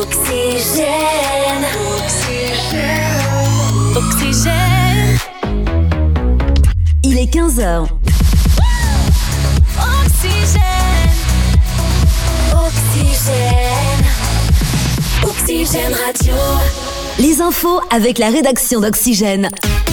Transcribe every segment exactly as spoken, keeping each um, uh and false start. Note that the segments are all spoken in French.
Oxygène. Oxygène. Oxygène. Il est quinze heures. Oxygène. Oxygène. Oxygène Radio. Les infos avec la rédaction d'Oxygène.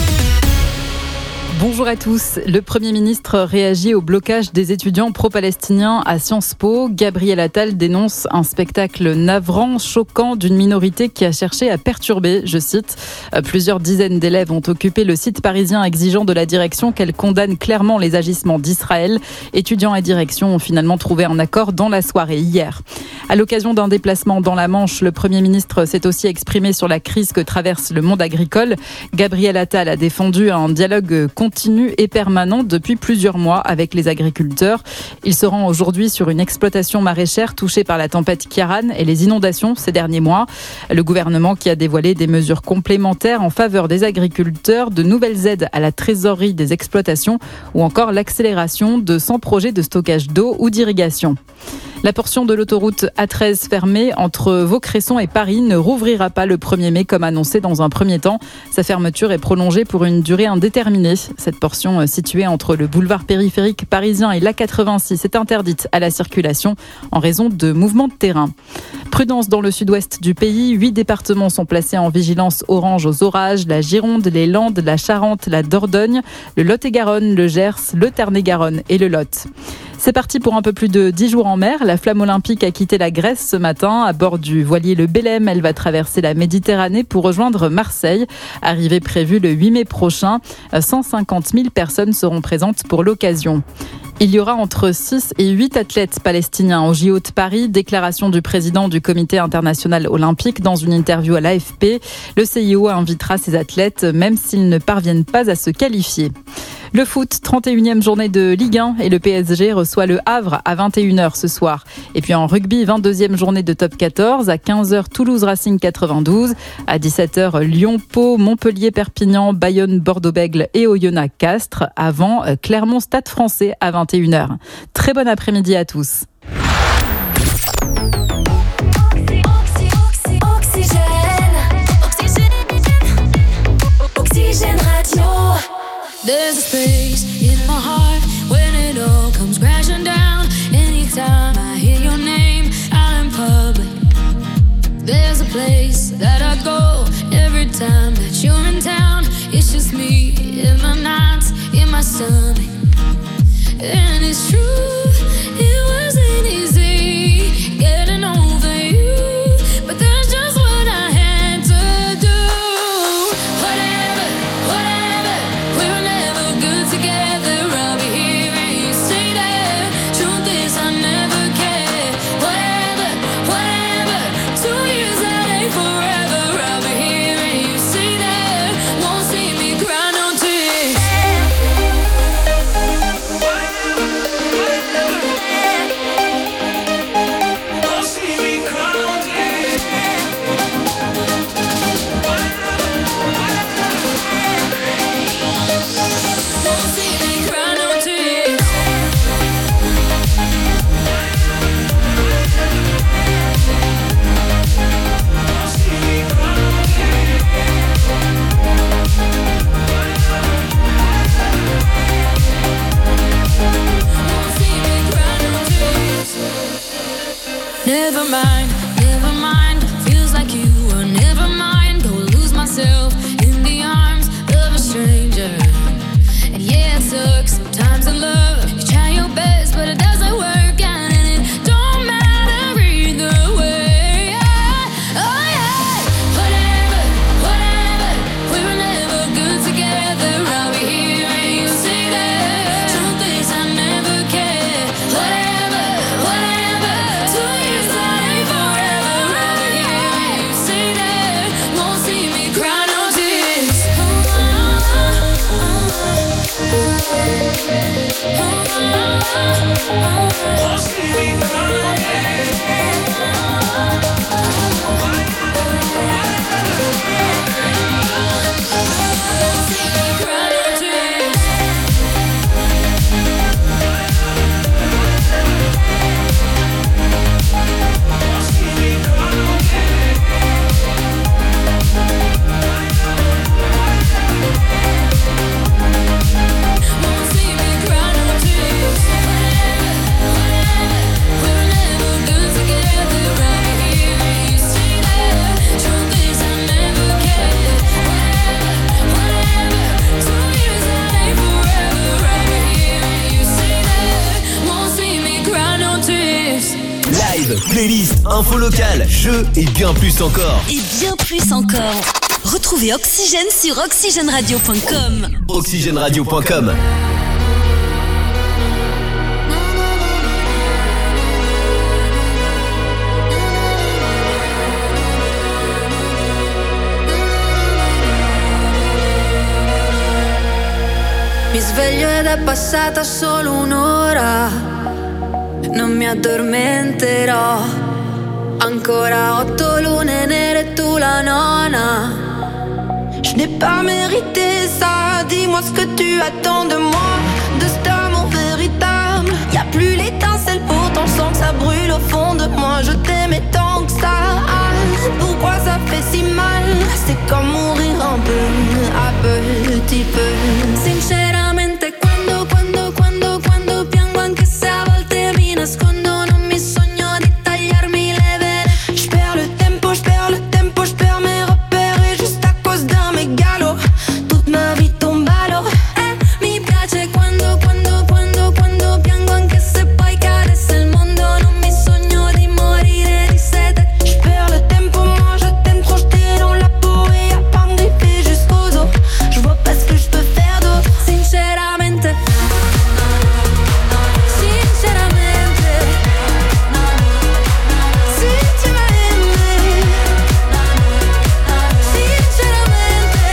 Bonjour à tous. Le Premier ministre réagit au blocage des étudiants pro-palestiniens à Sciences Po. Gabriel Attal dénonce un spectacle navrant, choquant d'une minorité qui a cherché à perturber, je cite. Plusieurs dizaines d'élèves ont occupé le site parisien exigeant de la direction qu'elle condamne clairement les agissements d'Israël. Étudiants et direction ont finalement trouvé un accord dans la soirée hier. À l'occasion d'un déplacement dans la Manche, le Premier ministre s'est aussi exprimé sur la crise que traverse le monde agricole. Gabriel Attal a défendu un dialogue continu continue et permanent depuis plusieurs mois avec les agriculteurs. Il se rend aujourd'hui sur une exploitation maraîchère touchée par la tempête Ciarán et les inondations ces derniers mois. Le gouvernement qui a dévoilé des mesures complémentaires en faveur des agriculteurs, de nouvelles aides à la trésorerie des exploitations ou encore l'accélération de cent projets de stockage d'eau ou d'irrigation. La portion de l'autoroute A treize fermée entre Vaucresson et Paris ne rouvrira pas le premier mai comme annoncé dans un premier temps. Sa fermeture est prolongée pour une durée indéterminée. Cette portion située entre le boulevard périphérique parisien et l'A quatre-vingt-six est interdite à la circulation en raison de mouvements de terrain. Prudence dans le sud-ouest du pays. Huit départements sont placés en vigilance orange aux orages. La Gironde, les Landes, la Charente, la Dordogne, le Lot-et-Garonne, le Gers, le Tarn-et-Garonne et le Lot. C'est parti pour un peu plus de dix jours en mer. La flamme olympique a quitté la Grèce ce matin. À bord du voilier le Belém, elle va traverser la Méditerranée pour rejoindre Marseille. Arrivée prévue le huit mai prochain. cent cinquante mille personnes seront présentes pour l'occasion. Il y aura entre six et huit athlètes palestiniens au J O de Paris. Déclaration du président du Comité international olympique dans une interview à l'A F P. Le C I O invitera ces athlètes même s'ils ne parviennent pas à se qualifier. Le foot, trente et unième journée de Ligue un et le P S G reçoit le Havre à vingt et une heures ce soir. Et puis en rugby, vingt-deuxième journée de Top quatorze, à quinze heures Toulouse Racing quatre-vingt-douze, à dix-sept heures Lyon Pau, Montpellier Perpignan, Bayonne Bordeaux-Bègles et Oyonnax Castres, avant Clermont Stade Français à vingt et une heures. Très bon après-midi à tous. There's a space in my heart when it all comes crashing down. Anytime I hear your name out in public, there's a place that I go every time that you're in town. It's just me in the nights, in my stomach. And it's true, it wasn't easy getting over you, but that's just what I had to do. Whatever, whatever, we were never good together. I'll be here and you stay there. Truth is I never cared. Whatever, whatever, two years that ain't forever. I'll be here and you stay there. Won't see me cry no tears. Won't see me cry no tears. Won't see me cry no tears. Never mind, never mind. Feels like you were never mind. Go lose myself in the arms of a stranger. And yeah, it sucks sometimes in love. You try your best, but it doesn't work out, and it don't matter either way. Oh yeah, whatever, whatever. We were never good together. I'll be here and you stay there. Truth is I never cared. Whatever, whatever. Two years that ain't forever. I'll be here and you Playlists, infos locales, jeux et bien plus encore. Et bien plus encore. Retrouvez Oxygène sur oxygène radio point com. oxygène radio point com. Mi sveglio ed è passata solo un'ora, non mi addormenterò. Ancora otto lune nere, tu la nona. Je n'ai pas mérité ça, dis-moi ce que tu attends de moi, de cet amour véritable. Y'a plus l'étincelle, pourtant je sens que ça brûle au fond de moi. Je t'aimais tant que ça, pourquoi ça fait si mal? C'est comme mourir un peu, à petit peu. Sinceramente quando, quando, quando, quando piango, anche se a volte mi nascondo, non mi sogno di tagliarmi le vene. J'perds le tempo, j'perds le tempo, j'perds mes repères et juste à cause d'un mégalo, toute ma vie tombe à l'eau. Eh, mi piace quando, quando, quando, quando piango, anche se poi cadesse il mondo, non mi sogno di morire di sete. J'perds le tempo, moi je t'aime trop, j't'ai dans la peau et y'a pas de griffes jusqu'aux os. Je vois pas ce que je peux faire d'autre, sinceramente. Sinceramente, si tu m'as aimé, sinceramente,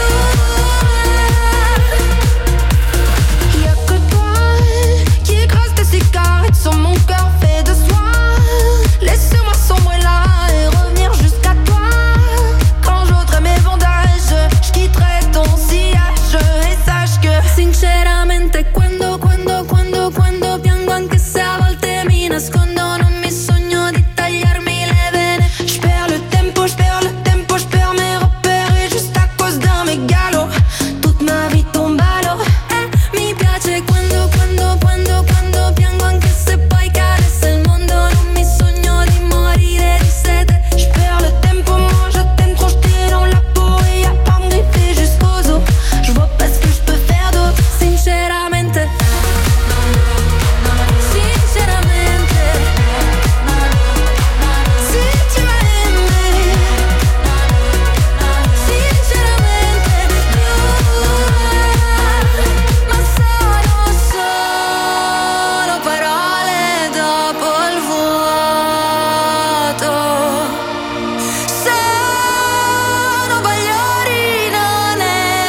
y'a que toi qui écrase tes cigarettes sur mon cœur fait de soie. Laisse-moi sombrer là et revenir jusqu'à toi. Quand j'ôterai mes bandages, j'quitterai ton sillage et sache que sinceramente quando, quando, quando, quando piango, anche se a volte mi nascondo, non mi sogno di tagliarmi le vene. J'perds le tempo, j'perds le tempo, j'perds mes repères et juste à cause d'un mégalo, toute ma vie tombe à l'eau. Eh, mi piace quando, quando, quando, quando piango, anche se poi cadesse il mondo, non mi sogno di morire di sete. J'perds le tempo, moi je t'aime trop, j't'ai dans la peau et y'a pas de griffes jusqu'aux os. Je vois pas ce que je peux faire d'autre, sinceramente. Sinceramente, si tu m'as aimé, sinceramente, ma sono solo parole dopo il vuoto. Sono bagliori, non è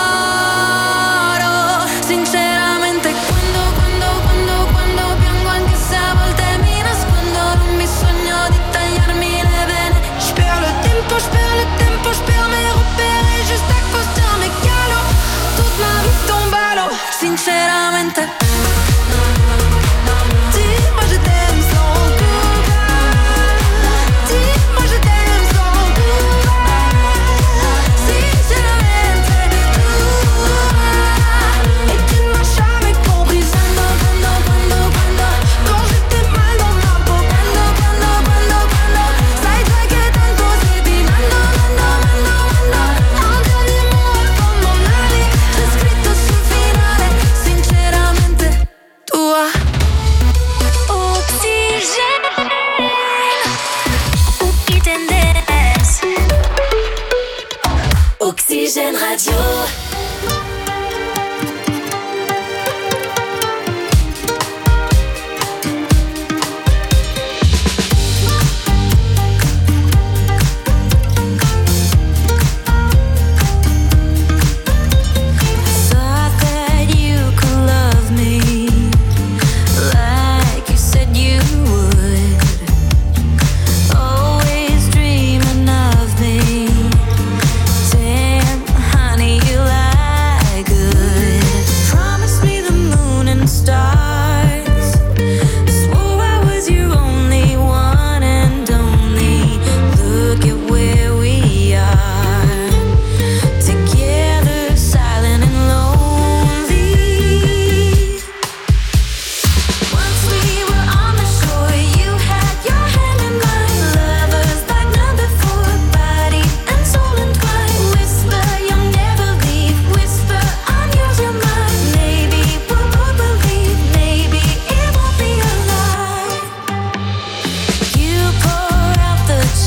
oro. Sinceramente quando, quando, quando, quando piango, anche se a volte mi nascondo, non mi sogno di tagliarmi le vene. J'perds le tempo, j'perds le tempo, j'perds mes repères et juste à cause d'un mégalo, toute ma vie tombe à l'eau. Sinceramente, dis-moi je t'aime sans courage, dis-moi je t'aime sans courage. Sinceramente, et tu ne m'as jamais compris. Quando, quando, quando, quando, quand j'étais mal dans ma peau. Quando, quando, quando, quando, sai già che tanto si ti mando, mando, mando, mando. Un dernier mot avant mon aller, c'è scritto sul finale, sinceramente tua. Oxygène, où tendes? Oxygène Radio. Thought that you could love me like you said you would. Always dreaming of me. Damn, honey, you like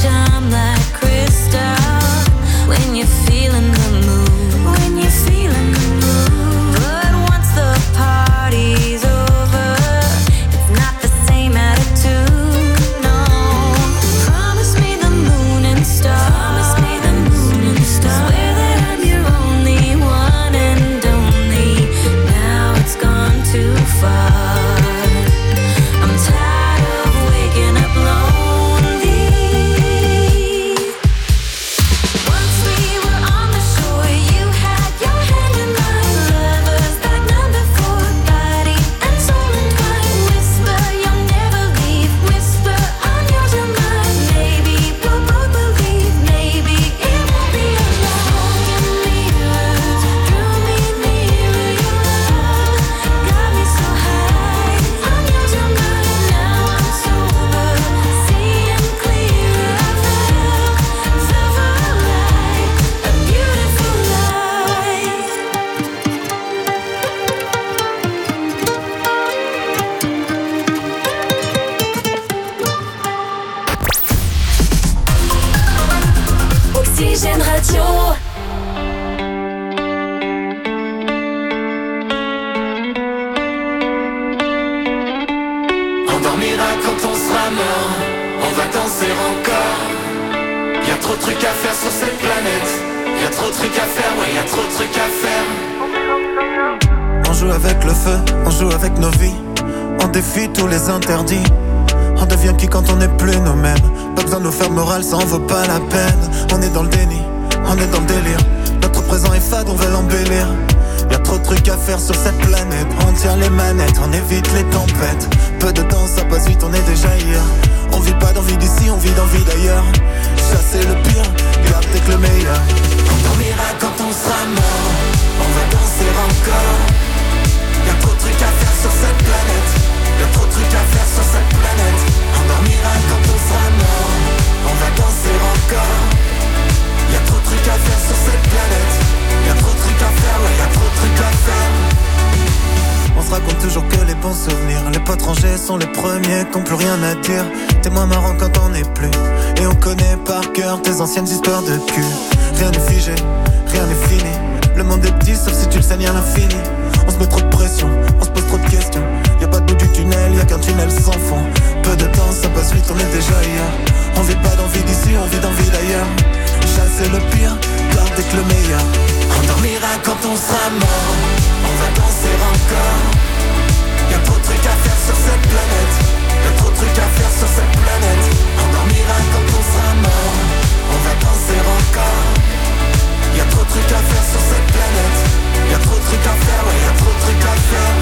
shine like crystal when you're feeling the mood. When you're feeling the mood. But once the party's over, it's not the same attitude. No. Promise me the moon and stars. Promise me the moon and stars. Swear that I'm your only one and only. Now it's gone too far. I'm tired of waking up lonely. Once we were on the shore, you had your hand in mine. Lovers like number four, body and soul entwined. Whisper, you'll never leave. Whisper, I'm yours, you're mine. Maybe we'll both believe. Maybe it won't be alone. Mirrors drew me nearer. Your love got me so high. I'm yours, you're mine. Now I'm sober, seeing clearer. I felt, felt alive, a beautiful life. Oxygène Radio. On dormira quand on sera mort, on va danser encore. Y'a trop de trucs à faire sur cette planète. Y'a trop de trucs à faire, ouais, y'a trop de trucs à faire. On joue avec le feu, on joue avec nos vies. On défie tous les interdits. On devient qui quand on n'est plus nous-mêmes. Pas besoin de nous faire morale, ça en vaut pas la peine. On est dans le déni, on est dans le délire. Notre présent est fade, on veut l'embellir. Y'a trop de trucs à faire sur cette planète. On tient les manettes, on évite les tempêtes. Peu de temps, ça passe vite, on est déjà hier. On vit pas d'envie d'ici, on vit d'envie d'ailleurs. Chasser le pire, garder que le meilleur. On dormira quand on sera mort, on va danser encore. Y'a trop de trucs à faire sur cette planète. Y'a trop de trucs à faire sur cette planète. On dormira quand on sera mort, on va danser encore. Y'a trop de trucs à faire sur cette planète. Y'a trop de trucs à faire, ouais, y'a trop de trucs à faire. On se raconte toujours que les bons souvenirs. Les potes rangés sont les premiers qui n'ont plus rien à dire. T'es moins marrant quand on n'est plus. Et on connaît par cœur tes anciennes histoires de cul. Rien n'est figé, rien n'est fini. Le monde est petit sauf si tu le saignes à l'infini. On se met trop de pression, on se pose trop de questions. Y'a pas de bout du tunnel, y'a qu'un tunnel sans fond. Peu de temps, ça passe vite, on est déjà ailleurs. On vit pas d'envie d'ici, on vit d'envie d'ailleurs. Chasser le pire, garder que le meilleur. On dormira quand on sera mort, on va danser encore. Y'a trop de trucs à faire sur cette planète. Y'a trop de trucs à faire sur cette planète. On dormira quand on sera mort, on va danser encore. Y'a trop de trucs à faire sur cette planète. Y'a trop de trucs à faire, ouais, y'a trop de trucs à faire.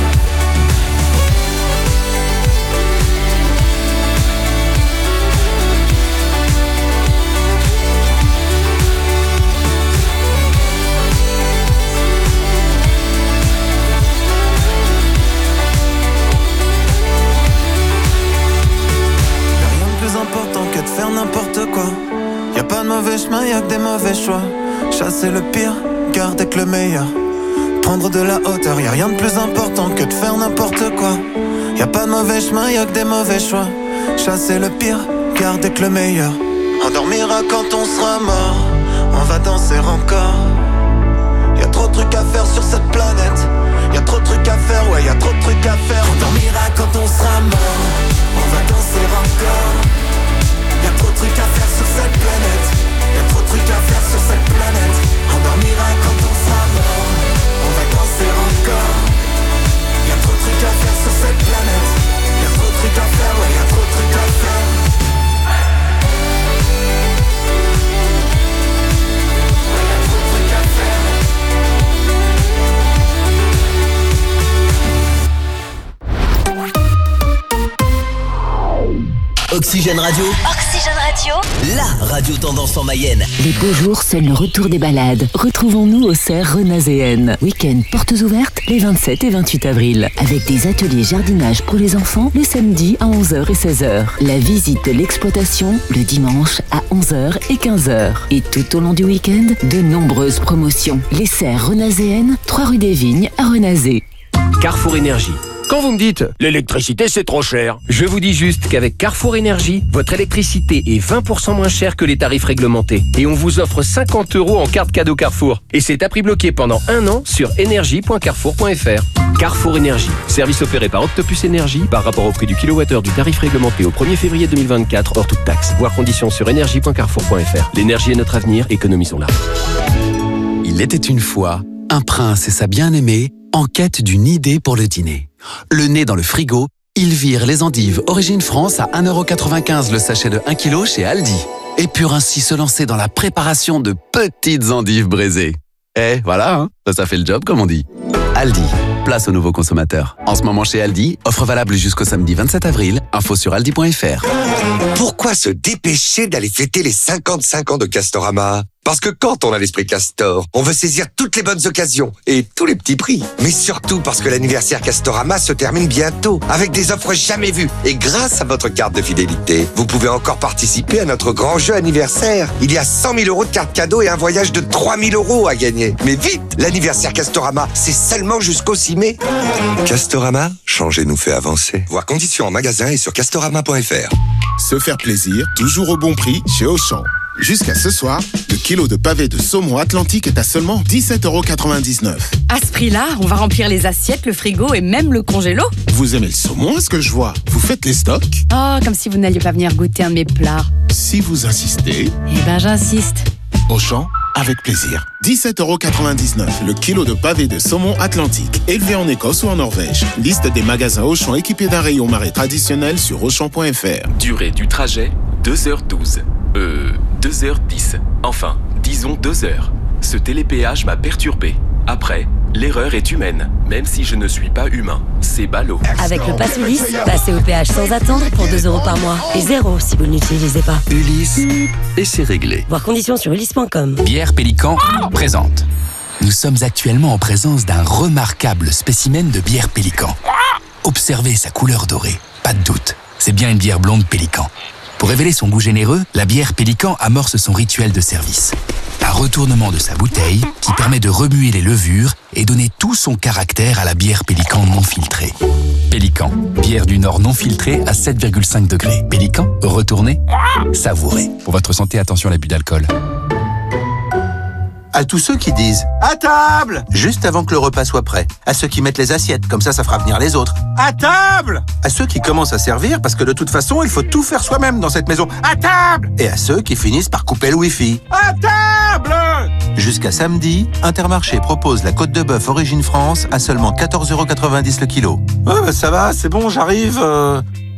Important que de faire n'importe quoi. Y'a pas de mauvais chemin, y'a que des mauvais choix. Chasser le pire, garder que le meilleur. Prendre de la hauteur, y'a rien de plus important que de faire n'importe quoi. Y'a pas de mauvais chemin, y'a que des mauvais choix. Chasser le pire, garder que le meilleur. On dormira quand on sera mort, on va danser encore. Y'a trop de trucs à faire sur cette planète. Y'a trop de trucs à faire, ouais, y'a trop de trucs à faire. On dormira quand on sera mort, on va danser encore. Y'a trop de trucs à faire sur cette planète. Y'a trop de trucs à faire sur cette planète. On dormira quand on sera mort, on va danser encore. Y'a trop de trucs à faire sur cette planète. Y'a trop de trucs à faire, ouais, y'a trop de trucs à faire. Ouais, y'a trop de trucs à faire. Oxygène Radio. Oxygène Radio. La radio tendance en Mayenne. Les beaux jours, seul le retour des balades. Retrouvons-nous au Cerf Renazéenne. Week-end portes ouvertes les vingt-sept et vingt-huit avril. Avec des ateliers jardinage pour les enfants le samedi à onze heures et seize heures. La visite de l'exploitation le dimanche à onze heures et quinze heures. Et tout au long du week-end, de nombreuses promotions. Les Cerfs Renazéennes, trois rue des Vignes à Renazé. Carrefour Énergie. Quand vous me dites « l'électricité c'est trop cher », je vous dis juste qu'avec Carrefour Énergie, votre électricité est vingt pour cent moins chère que les tarifs réglementés. Et on vous offre cinquante euros en carte cadeau Carrefour. Et c'est à prix bloqué pendant un an sur énergie point carrefour point f r. Carrefour Énergie, service opéré par Octopus Énergie par rapport au prix du kilowattheure du tarif réglementé au premier février deux mille vingt-quatre hors toute taxe. Voir conditions sur énergie point carrefour point f r. L'énergie est notre avenir, économisons-la. Il était une fois un prince et sa bien-aimée en quête d'une idée pour le dîner. Le nez dans le frigo, ils virent les endives Origine France à un euro quatre-vingt-quinze le sachet de un kilo chez Aldi. Et purent ainsi se lancer dans la préparation de petites endives braisées. Eh, voilà, hein, ça, ça fait le job comme on dit. Aldi, place aux nouveaux consommateurs. En ce moment chez Aldi, offre valable jusqu'au samedi vingt-sept avril, info sur aldi point f r. Pourquoi se dépêcher d'aller fêter les cinquante-cinq ans de Castorama ? Parce que quand on a l'esprit Castor, on veut saisir toutes les bonnes occasions et tous les petits prix. Mais surtout parce que l'anniversaire Castorama se termine bientôt, avec des offres jamais vues. Et grâce à votre carte de fidélité, vous pouvez encore participer à notre grand jeu anniversaire. Il y a cent mille euros de cartes cadeaux et un voyage de trois mille euros à gagner. Mais vite, l'anniversaire Castorama, c'est seulement jusqu'au six mai. Castorama, changer nous fait avancer. Voir conditions en magasin et sur castorama point f r. Se faire plaisir, toujours au bon prix chez Auchan. Jusqu'à ce soir, le kilo de pavé de saumon Atlantique est à seulement dix-sept euros quatre-vingt-dix-neuf. À ce prix-là, on va remplir les assiettes, le frigo et même le congélo. Vous aimez le saumon, est-ce que je vois? Vous faites les stocks? Oh, comme si vous n'alliez pas venir goûter un de mes plats. Si vous insistez... Eh ben, j'insiste. Auchan, avec plaisir. dix-sept euros quatre-vingt-dix-neuf le kilo de pavé de saumon Atlantique, élevé en Écosse ou en Norvège. Liste des magasins Auchan équipés d'un rayon marée traditionnel sur auchan point f r. Durée du trajet, deux heures douze. Euh, deux heures dix. Enfin, disons deux heures. Ce télépéage m'a perturbé. Après, l'erreur est humaine, même si je ne suis pas humain. C'est ballot. Avec le Pass Ulysse, passez au péage sans attendre pour deux euros par mois. Et zéro si vous ne l'utilisez pas. Ulysse, et c'est réglé. Voir conditions sur ulysse point com. Bière Pélican présente. Nous sommes actuellement en présence d'un remarquable spécimen de bière Pélican. Observez sa couleur dorée. Pas de doute, c'est bien une bière blonde Pélican. Pour révéler son goût généreux, la bière Pélican amorce son rituel de service. Un retournement de sa bouteille qui permet de remuer les levures et donner tout son caractère à la bière Pélican non filtrée. Pélican, bière du Nord non filtrée à sept virgule cinq degrés. Pélican, retournez, savourez. Pour votre santé, attention à l'abus d'alcool. À tous ceux qui disent « À table !» juste avant que le repas soit prêt. À ceux qui mettent les assiettes, comme ça, ça fera venir les autres. « À table !» À ceux qui commencent à servir, parce que de toute façon, il faut tout faire soi-même dans cette maison. « À table !» Et à ceux qui finissent par couper le wifi. « À table !» Jusqu'à samedi, Intermarché propose la côte de bœuf Origine France à seulement quatorze euros quatre-vingt-dix le kilo. Ouais, bah ça va, c'est bon, j'arrive... Euh...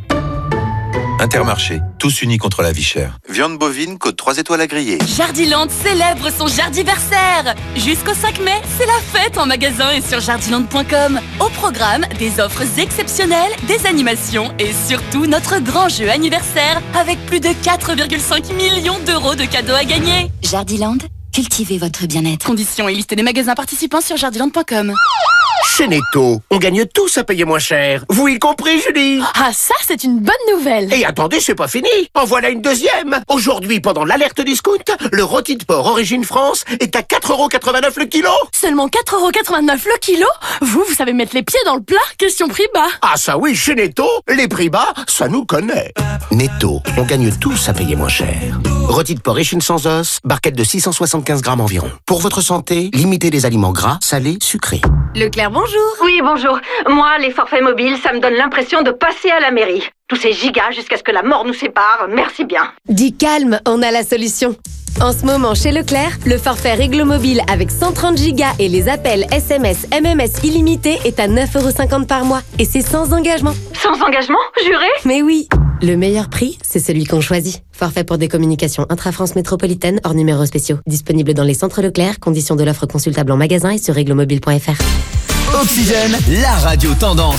Intermarché, tous unis contre la vie chère. Viande bovine, côte trois étoiles à griller. Jardiland célèbre son jardiversaire. Jusqu'au cinq mai, c'est la fête en magasin et sur jardiland point com. Au programme, des offres exceptionnelles, des animations et surtout notre grand jeu anniversaire avec plus de quatre virgule cinq millions d'euros de cadeaux à gagner. Jardiland, cultivez votre bien-être. Conditions et liste des magasins participants sur jardiland point com. Chez Netto, on gagne tous à payer moins cher. Vous y compris, Julie? Ah, ça, c'est une bonne nouvelle. Et attendez, c'est pas fini. En voilà une deuxième. Aujourd'hui, pendant l'alerte discount, le rôti de porc Origine France est à quatre euros quatre-vingt-neuf le kilo. Seulement quatre euros quatre-vingt-neuf le kilo? Vous, vous savez mettre les pieds dans le plat? Question prix bas. Ah ça oui, chez Netto, les prix bas, ça nous connaît. Netto, on gagne tous à payer moins cher. Rôti de porc échine sans os, barquette de six cent soixante-quinze grammes environ. Pour votre santé, limitez les aliments gras, salés, sucrés. Leclerc, bonjour. Oui, bonjour. Moi, les forfaits mobiles, ça me donne l'impression de passer à la mairie. Tous ces gigas jusqu'à ce que la mort nous sépare, merci bien. Dis calme, on a la solution. En ce moment, chez Leclerc, le forfait Réglo Mobile avec cent trente gigas et les appels S M S, M M S illimités est à neuf euros cinquante par mois. Et c'est sans engagement. Sans engagement? Juré? Mais oui. Le meilleur prix, c'est celui qu'on choisit. Forfait pour des communications intra-France métropolitaine hors numéros spéciaux. Disponible dans les centres Leclerc. Conditions de l'offre consultable en magasin et sur réglo mobile point f r. Oxygène, la radio tendance.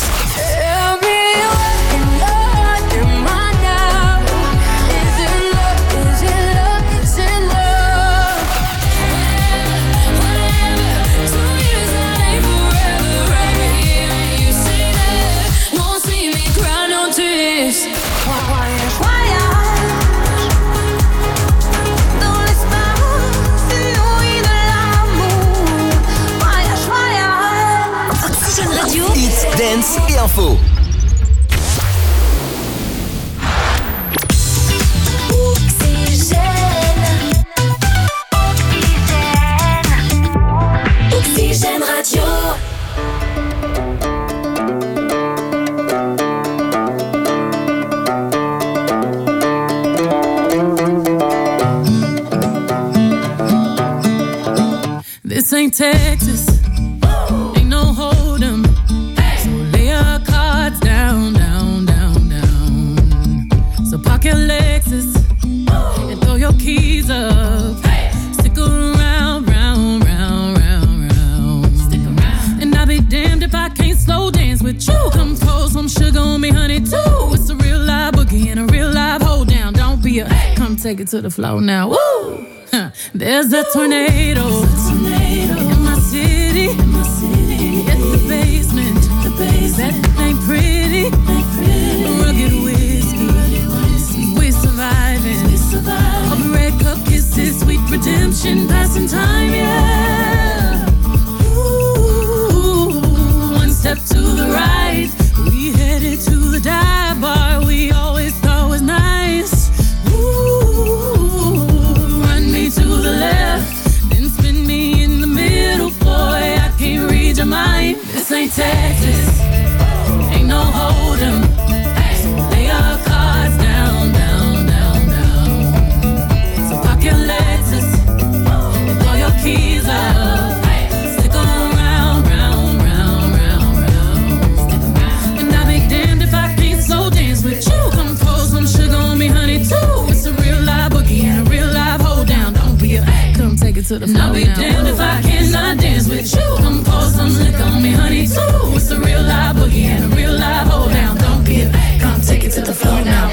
Dance et info. info. Oxygène Radio. This ain't Texas, ain't no hold'em. So lay your cards down, down, down, down. So park your Lexus and throw your keys up. Stick around, round, round, round, round. Stick around. And I'll be damned if I can't slow dance with you. Come pour some sugar on me, honey, too. It's a real live boogie and a real live hold down. Don't be a, come take it to the floor now. Woo! There's a tornado, tornado in my city, in my city. At the basement, the basement. That ain't pretty, ain't pretty. Rugged whiskey, rugged whiskey. We're surviving, we're surviving. All the red cup kisses, sweet redemption, passing time, yeah. Ooh, one step to the right, we headed to the dive bar we always thought was nice. To the left, then spin me in the middle, boy, I can't read your mind. This ain't Texas, ain't no hold'em. So lay your cards down, down, down, down. So park your Lexus and throw your keys up. Stick around, round, round, round, round. And I'll be damned if I can't slow dance with you. Come pour some sugar on me, honey, too. It's a real live boogie and a real live hold down. Come take it to the floor. I'll be now. Damned if I cannot dance with you. Come pour some liquor on me, honey, too. It's a real live boogie and a real live hold down. Don't be a, come take it to the floor now.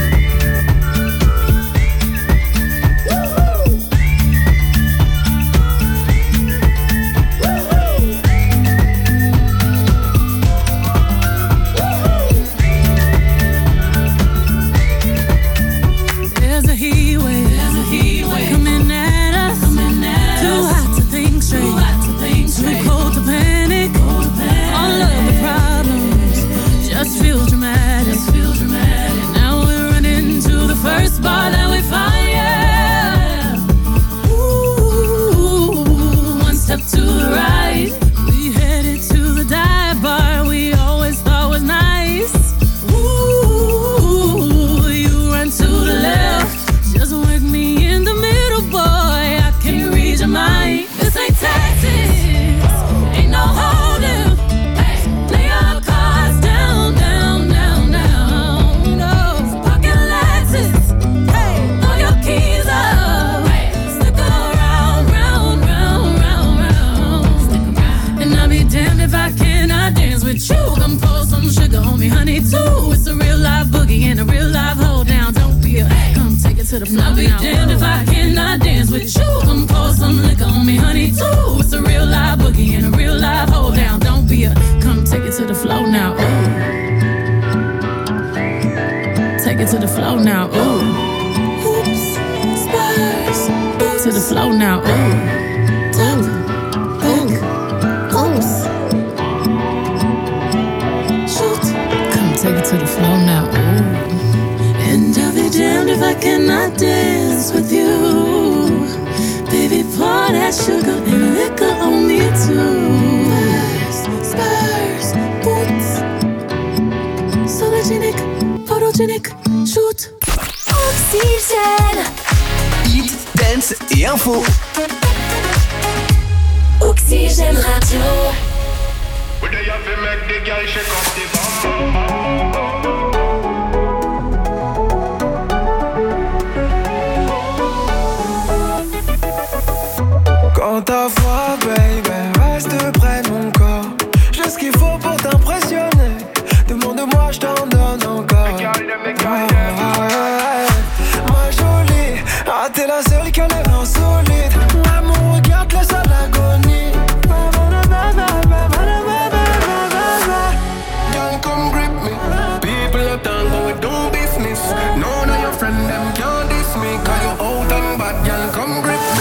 To the floor. I'll be damned if I cannot dance with you. Come pour some liquor on me, honey, too. It's a real live boogie and a real live hold down. Don't be a, come take it to the floor now. Ooh. Take it to the floor now. Ooh. Oops, Spurs. To the floor now. Ooh. Ooh. Ooh. Oops. Shoot. Come take it to the floor now. Ooh. And I'll be damned if I cannot dance with you. Baby, pour that sugar and liquor on me too. Spurs, Spurs, boots. Sologenic, photogenic, shoot. Oxygène. Hit, dance et info. Oxygène Radio. Quand ta voix, baby, reste près de mon corps. J'ai ce qu'il faut pour t'impressionner. Demande-moi, je t'en donne encore. Ah, ma jolie, ah, t'es la seule qui a l'air insolite. Ah, mon regard te laisse à l'agonie. Girl, come grip me. People are done, but we do business. None of your friends, them can't diss me. Cause you out and bad, girl, come grip me.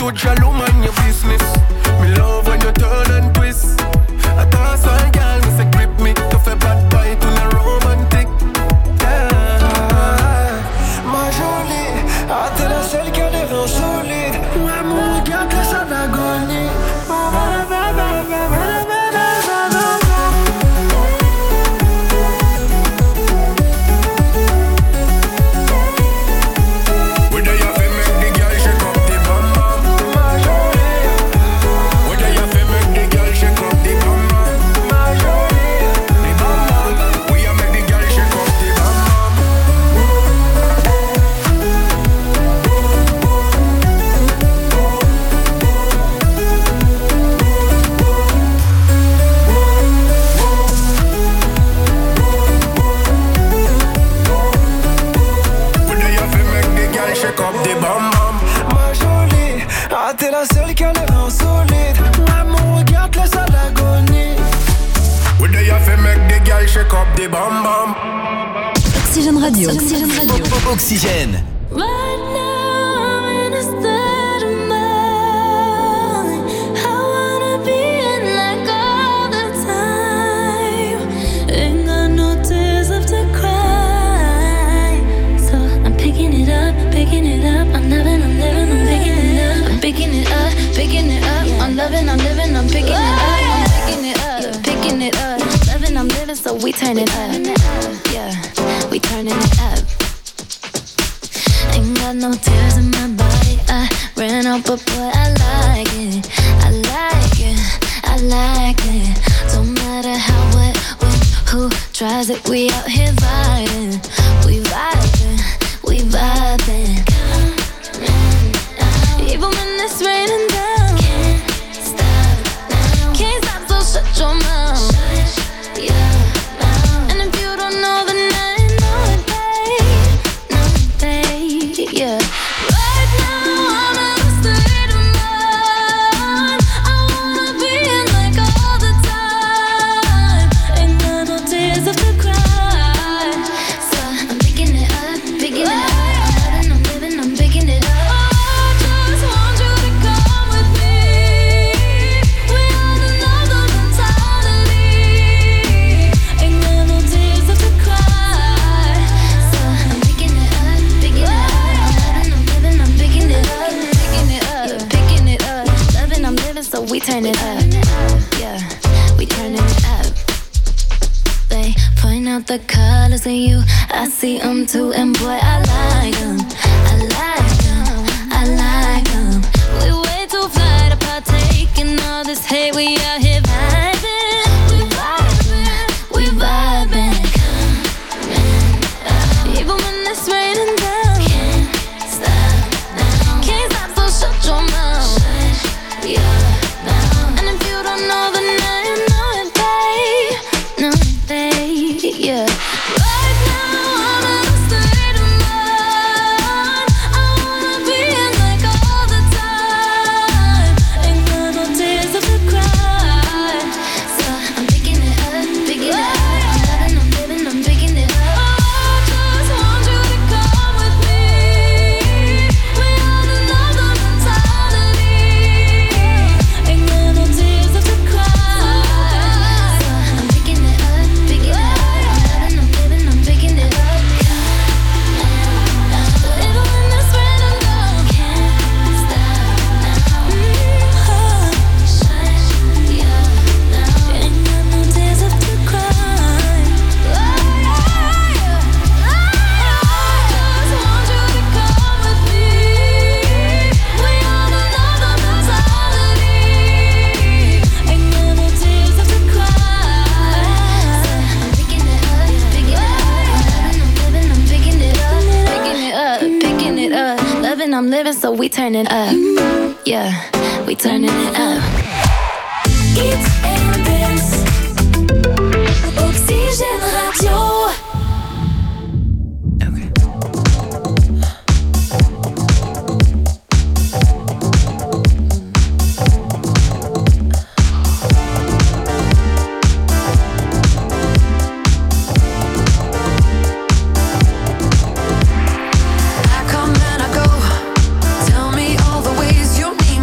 to jalo mind your business. Me love when you turn and twist. I toss on girl, me say grip me. Tough a bad boy to the romantic. Yeah. Ma jolie, ah t'es la seule qui a des reins solides. Ouais mon regarde que ça d'agonie. T'es la seule qui a les reins solides. Ouais, mon regard te laisse à l'agonie. Oui, d'ailleurs, fait mec des gars, shake up des bam bam. Oxygène Radio. Oxygène Radio. Oxygène. Right now I'm in a state of mind. I wanna be in like all the time. Ain't got no tears left to cry. So I'm picking it up, picking it up. I'm loving, I'm living, I'm picking it up. I'm picking it up, picking it up. I'm loving, I'm living, I'm picking it up. I'm picking it up, picking it up. Loving, I'm living, so we turn it up. Yeah, we turning it up. Ain't got no tears in my body. I ran out, but boy, I like it. I like it, I like it. Don't matter how, what, when, who tries it. We out here vibing, we vibing, we vibing. Even when it's raining down, can't stop now. Can't stop, so shut your mouth. Shut your mouth. And if you don't know, then I know it, babe. No, babe, yeah. Right now I'm in a state of mind. I wanna be in like all the time. Ain't got no tears left to cry. So I'm picking it up, picking it up. I'm loving, I'm living, I'm picking it up. So we turn it up, yeah, we turning it up. They point out the colors in you, I see them too, and boy, I like them, I like them, I like them. We way too fly to partake in all this hate, we out here vibing, we vibing, we vibing. Even when it's raining down, can't stop now, can't stop, so shut your mouth, yeah. Yeah. Right now I'm in a state of mind. I wanna be in like all the time. Ain't got no tears left to cry. So I'm picking it up, picking it up. I'm loving, I'm living, I'm picking it up. I just want you to come with me. We have another mentality. Ain't got no tears left to cry. So I'm picking it up, picking it up. I'm living, so we turn it up. Yeah, we turning it up. Eat and dance. Oxygène Radio. I come and I go. Tell me all the ways you need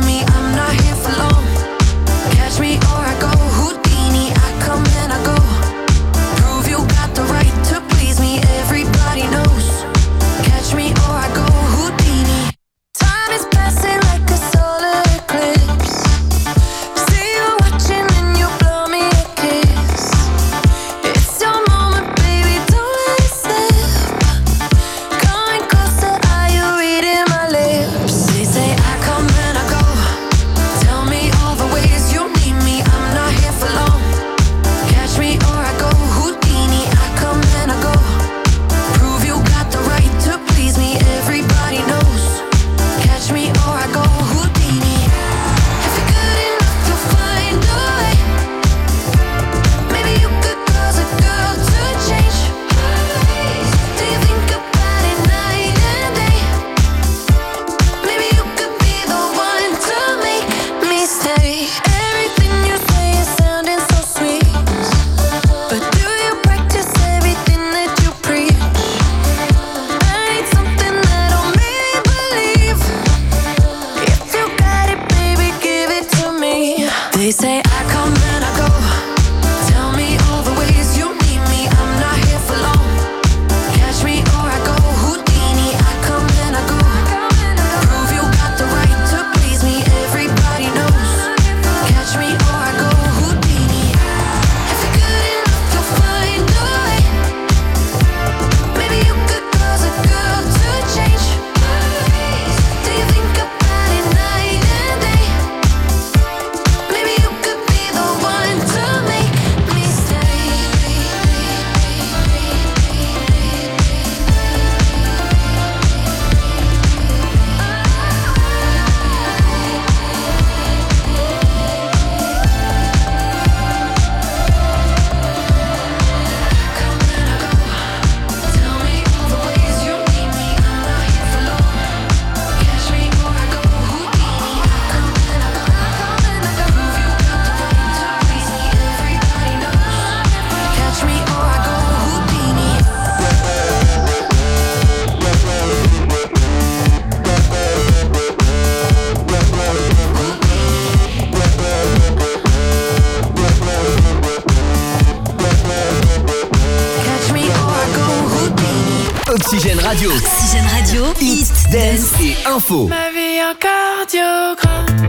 Radio. Oxygène Radio, Hit, Dance et Info. Ma vie un cardiogramme.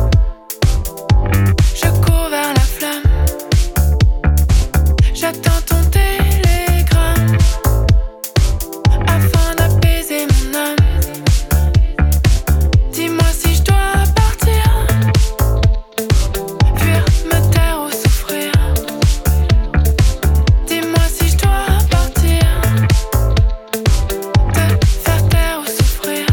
Je cours vers la flamme. J'attends ton télégramme afin d'apaiser mon âme. Dis-moi si je dois partir, fuir, me taire ou souffrir. Dis-moi si je dois partir, te faire taire ou souffrir.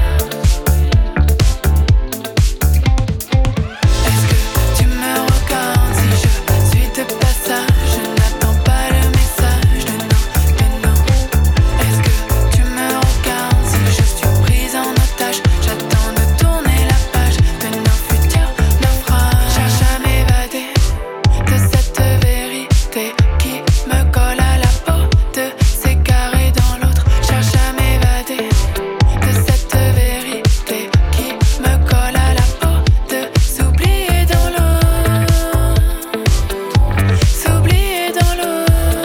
Est-ce que tu me regardes si je suis de passage? Je n'attends pas le message de non, de non. Est-ce que tu me regardes si je suis prise en otage? J'attends de tourner la page de nos futurs naufrages. Cherche à m'évader de cette vérité qui me colle à la peau, de s'égarer dans l'autre. Cherche à m'évader de cette vérité qui me colle à la peau, de s'oublier dans l'eau, s'oublier dans l'eau.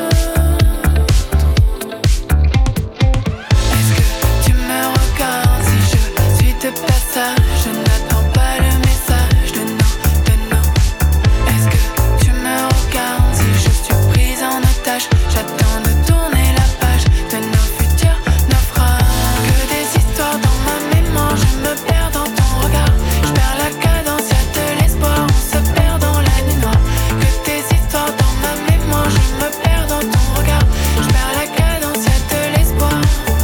Est-ce que tu me regardes si je suis de passage? Je n'attends pas le message de non, de non. Est-ce que tu me regardes si je suis prise en otage? J'attends de tourner la page de nos futurs naufrages. Que des histoires dans ma mémoire, je me perds dans ton regard. Je perds la cadence, y'a de l'espoir, on se perd dans la nuit noire. Que des histoires dans ma mémoire, je me perds dans ton regard. Je perds la cadence, y'a de l'espoir.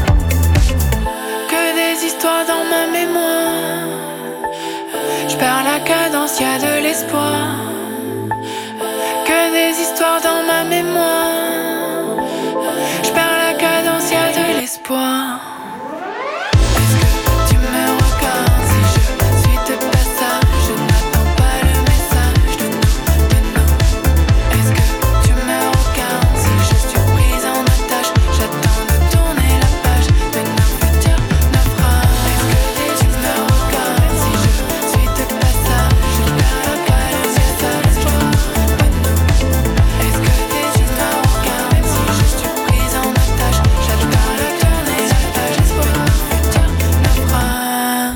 Que des histoires dans ma mémoire. Je perds la cadence, y'a de l'espoir. Que des histoires dans ma mémoire. Je perds la cadence, y'a de l'espoir. Est-ce que tu me regardes si je suis de passage? Je n'attends pas le message de non, de non. Est-ce que tu me regardes si je suis prise en otage? J'attends de tourner la page de nos futurs naufrages. Est-ce que tu me regardes si je suis de passage? Je n'attends pas le message de non, de non. Est-ce que tu me regardes si je suis prise en otage? J'attends de tourner la page de nos futurs naufrages.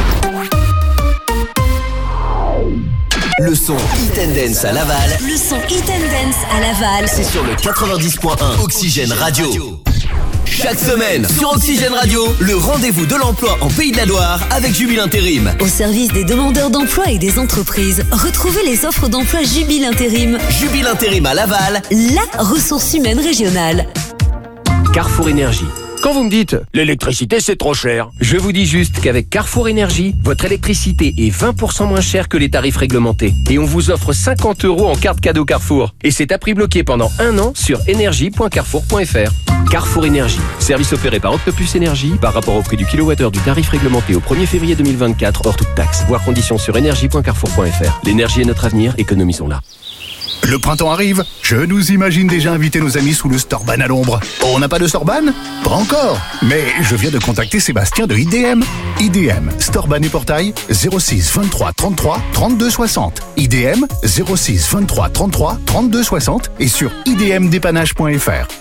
Le son Hit and Dance à Laval, le son Hit and Dance à Laval. c'est sur le quatre-vingt-dix point un Oxygène Radio. Chaque semaine sur Oxygène Radio, le rendez-vous de l'emploi en Pays de la Loire avec Jubile Intérim. Au service des demandeurs d'emploi et des entreprises, retrouvez les offres d'emploi Jubile Intérim. Jubile Intérim à Laval, la ressource humaine régionale. Carrefour Énergie. Quand vous me dites « l'électricité c'est trop cher », je vous dis juste qu'avec Carrefour Énergie, votre électricité est vingt pour cent moins chère que les tarifs réglementés. Et on vous offre cinquante euros en carte cadeau Carrefour. Et c'est à prix bloqué pendant un an sur énergie point carrefour point f r. Carrefour Énergie. Service opéré par Octopus Énergie par rapport au prix du kilowattheure du tarif réglementé au premier février deux mille vingt-quatre hors toute taxe. Voir conditions sur énergie point carrefour point f r. L'énergie est notre avenir, économisons-la. Le printemps arrive, je nous imagine déjà inviter nos amis sous le Storban à l'ombre. On n'a pas de Storban? Pas encore. Mais je viens de contacter Sébastien de I D M. I D M, Storban et Portail, zéro six vingt-trois trente-trois trente-deux soixante. I D M, zéro six vingt-trois trente-trois trente-deux soixante et sur i d m dépannage point f r.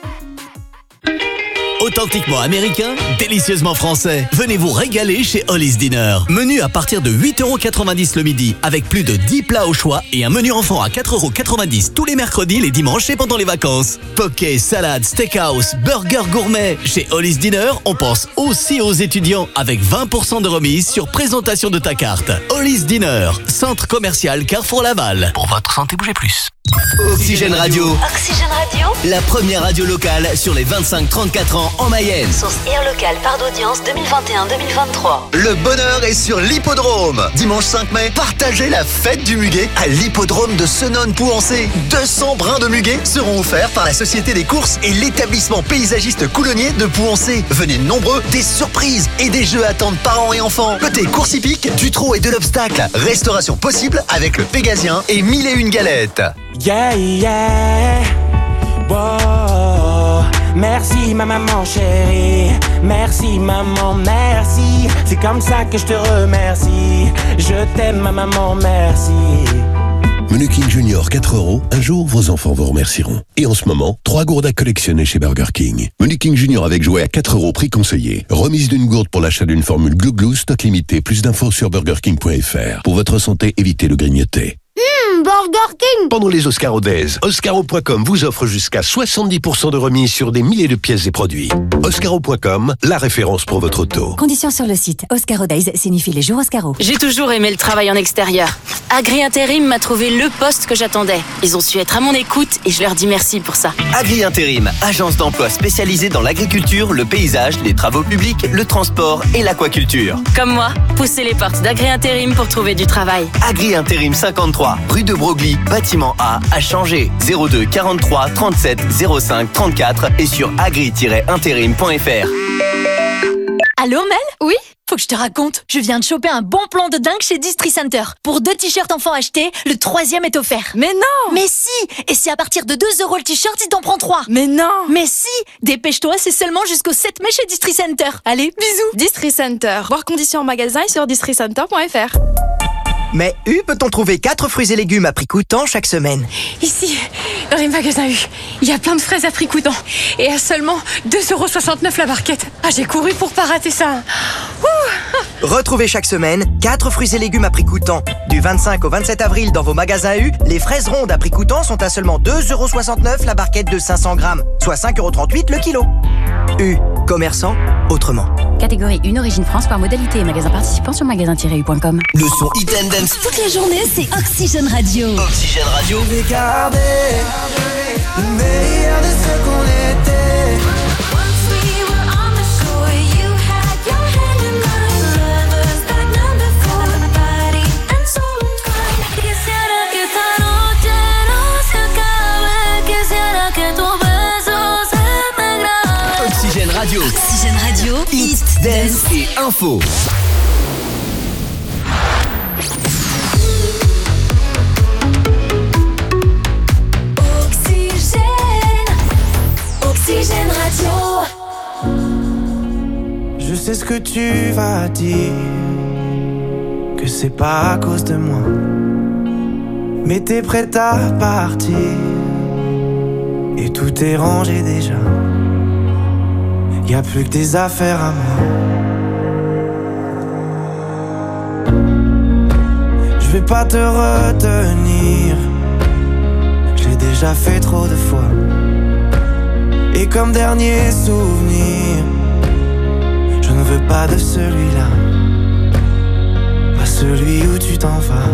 Authentiquement américain, délicieusement français. Venez vous régaler chez Hollis Dinner. Menu à partir de huit euros quatre-vingt-dix le midi, avec plus de dix plats au choix et un menu enfant à quatre euros quatre-vingt-dix tous les mercredis, les dimanches et pendant les vacances. Poké, salade, steakhouse, burger gourmet. Chez Hollis Dinner, on pense aussi aux étudiants avec vingt pour cent de remise sur présentation de ta carte. Hollis Dinner, centre commercial Carrefour Laval. Pour votre santé, bougez plus. Oxygène Radio, Oxygène Radio. la première radio locale sur les vingt-cinq trente-quatre ans en Mayenne. Source Air Local, part d'audience deux mille vingt et un deux mille vingt-trois. Le bonheur est sur l'hippodrome. Dimanche cinq mai, partagez la fête du muguet à l'hippodrome de Senones-Pouancé. deux cents brins de muguet seront offerts par la Société des courses et l'établissement paysagiste coulonnier de Pouancé. Venez nombreux, des surprises et des jeux attendent parents et enfants. Côté course hippique, du trot et de l'obstacle. Restauration possible avec le Pégasien et mille et une galettes. Yeah, yeah, wow. Merci ma maman chérie, merci maman, merci. C'est comme ça que je te remercie. Je t'aime ma maman, merci. Menu King Junior quatre euros, un jour vos enfants vous remercieront. Et en ce moment, trois gourdes à collectionner chez Burger King. Menu King Junior avec jouet à quatre euros, prix conseillé. Remise d'une gourde pour l'achat d'une formule Glou Glou, stock limité. Plus d'infos sur burger king point f r. Pour votre santé, évitez le grignoter. Mmh, Burger King. Pendant les Oscars Days, Oscaro point com vous offre jusqu'à soixante-dix pour cent de remise sur des milliers de pièces et produits. Oscaro point com, la référence pour votre auto. Conditions sur le site. Oscaro Days signifie les jours Oscaro. J'ai toujours aimé le travail en extérieur. Agri Intérim m'a trouvé le poste que j'attendais. Ils ont su être à mon écoute et je leur dis merci pour ça. Agri Intérim, agence d'emploi spécialisée dans l'agriculture, le paysage, les travaux publics, le transport et l'aquaculture. Comme moi, poussez les portes d'Agri Intérim pour trouver du travail. Agri Intérim cinquante-trois, rue de Broglie, bâtiment A, à Changé. zéro deux quarante-trois trente-sept zéro cinq trente-quatre et sur agri tiret intérim point f r. Allô Mel ? Oui ? Faut que je te raconte, je viens de choper un bon plan de dingue chez Distri Center. Pour deux t-shirts enfants achetés, le troisième est offert. Mais non ! Mais si ! Et c'est à partir de deux euros le t-shirt si t'en prends trois. Mais non ! Mais si ! Dépêche-toi, c'est seulement jusqu'au sept mai chez Distri Center. Allez, bisous ! Distri Center. Voir conditions en magasin et sur distri center point f r. Mais U peut-on trouver quatre fruits et légumes à prix coûtant chaque semaine? Ici, dans les magasins U, il y a plein de fraises à prix coûtant. Et à seulement deux euros soixante-neuf la barquette. Ah, j'ai couru pour pas rater ça. Ouh. Retrouvez chaque semaine quatre fruits et légumes à prix coûtant. Du vingt-cinq au vingt-sept avril dans vos magasins U, les fraises rondes à prix coûtant sont à seulement deux euros soixante-neuf la barquette de cinq cents grammes, soit cinq euros trente-huit le kilo. U, commerçant autrement. Catégorie une Origine France par modalité et magasin participant sur magasin tiret u point com. Le son Hit and Dance. Toute la journée, c'est Oxygène Radio. Oxygène Radio. Je vais garder le meilleur de ce qu'on était. Oxygène Radio. Oxygène Radio. Hit, Dance et Info. Oxygène Radio. Je sais ce que tu vas dire, que c'est pas à cause de moi, mais t'es prête à partir et tout est rangé déjà. Y'a plus que des affaires à moi. Je vais pas te retenir, j'ai déjà fait trop de fois. Et comme dernier souvenir, je ne veux pas de celui-là, pas celui où tu t'en vas.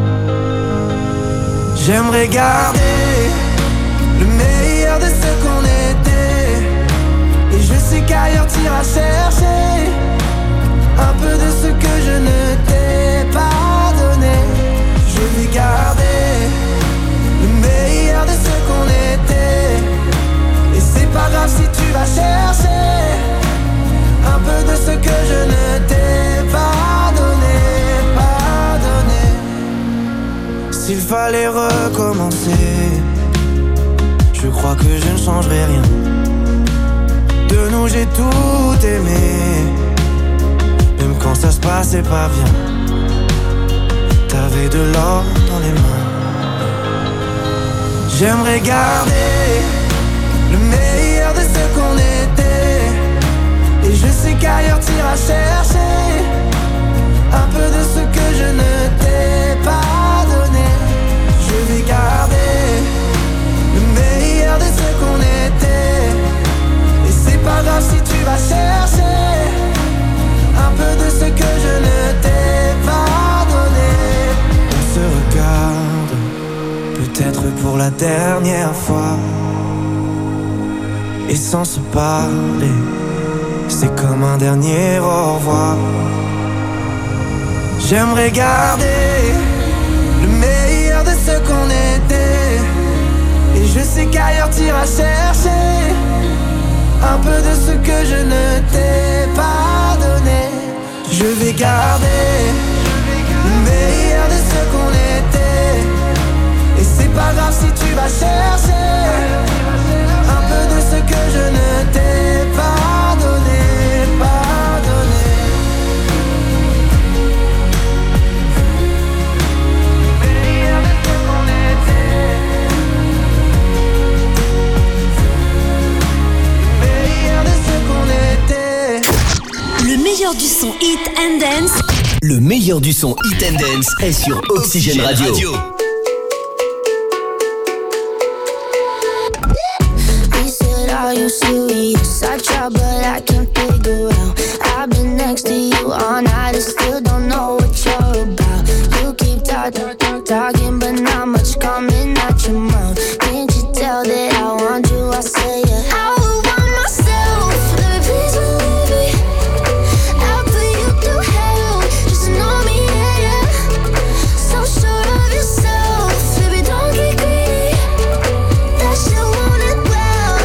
J'aimerais garder le meilleur de ce qu'on était, et je sais qu'ailleurs t'iras chercher un peu de ce que je ne t'ai pas donné. Je vais garder le meilleur de ce qu'on était, et c'est pas grave si tu vas chercher un peu de ce que je ne t'ai pas donné, pas donné. S'il fallait recommencer, je crois que je ne changerai rien. De nous j'ai tout aimé, même quand ça se passait pas bien. T'avais de l'or dans les mains. J'aimerais garder le meilleur de ce qu'on était, et je sais qu'ailleurs t'iras chercher un peu de ce que je ne t'ai pas donné. Je vais garder le meilleur de ce qu'on était, et c'est pas grave si tu vas chercher un peu de ce que je ne t'ai pas donné. On se regarde, peut-être pour la dernière fois, et sans se parler, c'est comme un dernier au revoir. J'aimerais garder le meilleur de ce qu'on était, et je sais qu'ailleurs t'iras chercher un peu de ce que je ne t'ai pas donné. Je vais garder le meilleur de ce qu'on était, et c'est pas grave si tu vas chercher un peu de ce que je ne t'ai pas donné, pas donné. Le meilleur de ce qu'on était. du son Hit and Dance. Le meilleur du son Hit and Dance est sur Oxygène Radio. He said, are you serious? I try but I can't figure out. I've been next to you all night and still don't know what you're about. You keep talking, talking but not much coming out your mouth. Can't you tell that I want you? I say yeah. I would want myself. Let me please believe me. I'll put you through hell. Just know me, yeah, yeah. So sure of yourself. Baby, don't get greedy. That shit want it well,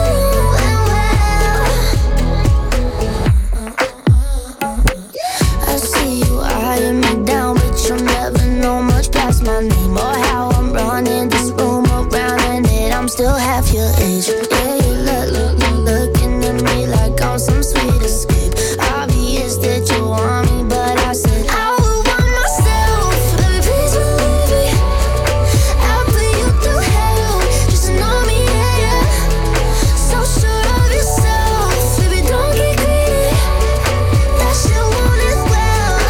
well. I see you eyeing me down, but you'll never know much past my name or how I'm running this room around, and that I'm still half your age. Yeah, you look, look, look, looking at me like I'm some sweet escape. Obvious that you want me, but I said I would want myself. Let me please believe me. I'll put you through hell. Just know me, yeah, yeah. So sure of yourself. Baby, don't get greedy. That shit want it well,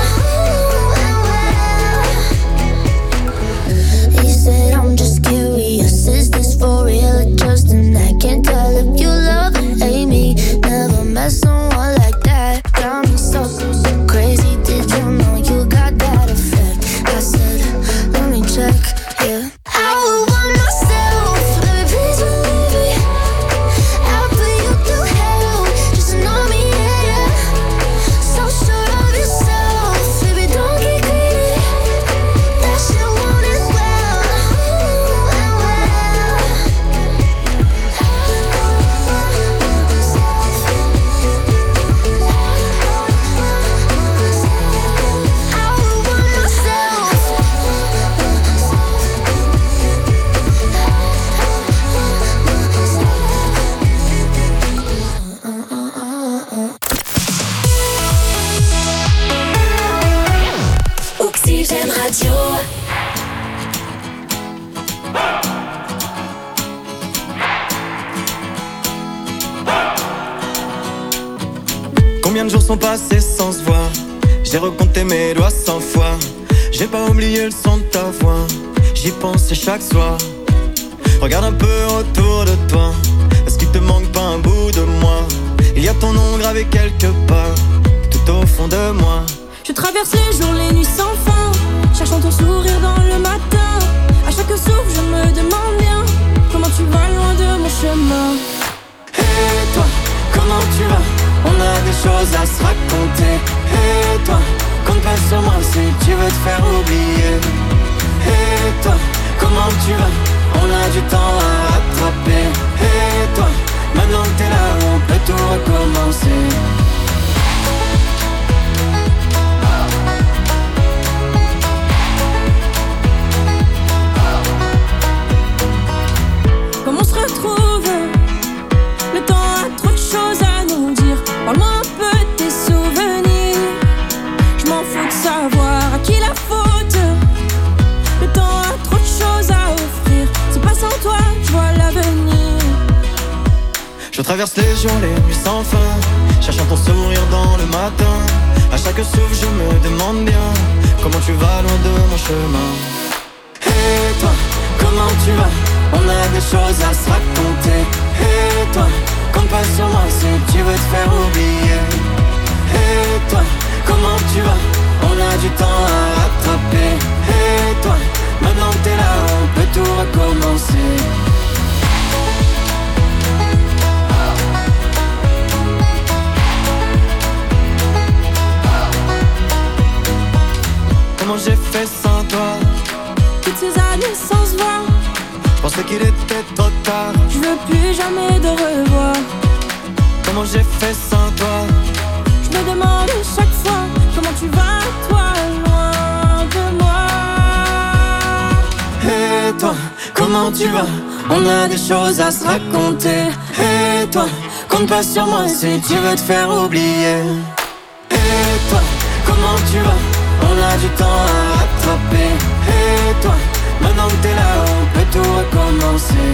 well. He said I'm just curious. Is this for real or just an act? Can't tell if you love or hate me. Never met someone like that. Got me so, so crazy. Did you know you got that effect? I said, let me check, yeah. I would want myself. Let me please believe me. I'll put you through hell. Just know me, yeah, yeah. So sure of yourself. Baby, don't get greedy. That shit want it well, well, well. I would want myself. Oxygène Radio. Combien de jours sont passés sans se voir? J'ai recompté mes doigts cent fois. J'ai pas oublié le son de ta voix. J'y pense chaque soir. Regarde un peu autour de toi. Est-ce qu'il te manque pas un bout de moi? Il y a ton nom gravé quelque part, tout au fond de moi. Je traverse les jours, les nuits sans fin, cherchant ton sourire dans le matin. À chaque souffle, je me demande bien comment tu vas loin de mon chemin. Et toi, comment tu vas? On a des choses à se raconter. Et toi, compte pas sur moi si tu veux te faire oublier. Et toi, comment tu vas? On a du temps à rattraper. Et toi, maintenant que t'es là, on peut tout recommencer. Comme on se retrouve, le temps a trop de choses à nous dire. Parle-moi un peu de tes souvenirs. Je m'en fous de savoir à qui la faute. Le temps a trop de choses à offrir. C'est pas sans toi, je vois l'avenir. Je traverse les jours, les nuits sans fin, cherchant ton sourire dans le matin. À chaque souffle, je me demande bien comment tu vas loin de mon chemin. Et toi, comment tu vas? On a des choses à se raconter. Et toi, compte pas sur moi si tu veux te faire oublier. Et toi, comment tu vas? On a du temps à rattraper. Et toi, maintenant que t'es là, on peut tout recommencer. Comment j'ai fait sans toi? Toutes ces années sans se voir, je pensais qu'il était trop tard. je veux plus jamais de revoir. Comment j'ai fait sans toi? Je me demande chaque fois comment tu vas, toi, loin de moi. Et toi, comment tu vas? On a des choses à se raconter. Et toi, compte pas sur moi si tu veux te faire oublier. Et toi, comment tu vas? On a du temps à rattraper. Et toi, maintenant que t'es là, on peut tout recommencer.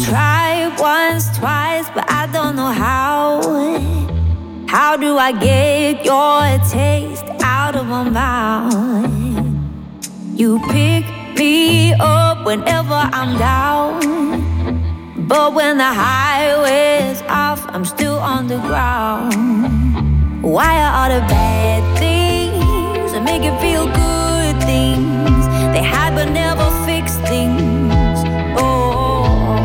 tried once, twice, but I don't know how. How do I get your taste out of my mouth? You pick me up whenever I'm down, but when the highway's off, I'm still on the ground. Why are all the bad things that make you feel good things? They hide but never fix things. Oh,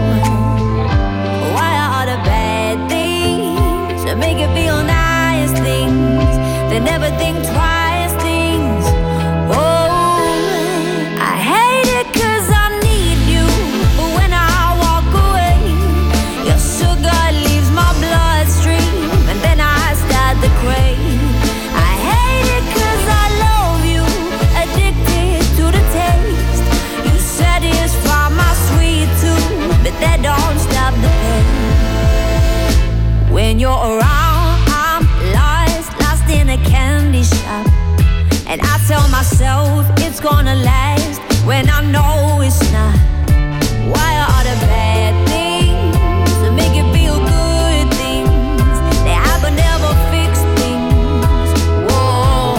why are all the bad things that make you feel nice things? They never think twice things. Oh, I hate it 'cause I need you, but when I walk away, your sugar leaves my bloodstream, and then I start to crave. I hate it 'cause I love you, addicted to the taste. You satisfy my sweet tooth, but that don't stop the pain. When you're around, I'm lost, lost in a candy shop, and I tell myself it's gonna last when I know it's not. Why are all the bad things that make you feel good things? They have but never fix things. Whoa.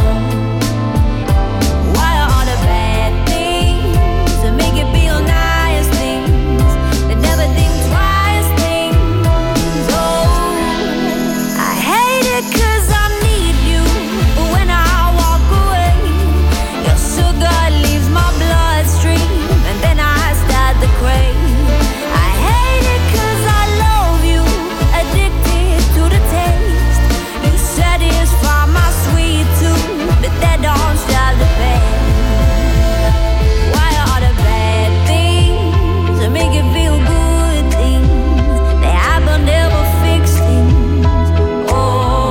Why are all the bad things that make you feel nice things? They never think twice things. Oh, I hate it 'cause I need you, but when I walk away, your sugar leaves my bloodstream, and then I start to crave. I hate it 'cause I love you, addicted to the taste. You satisfy my sweet tooth, but that don't stop the pain. Why are all the bad things that make you feel good things? They have but never fix things. Oh,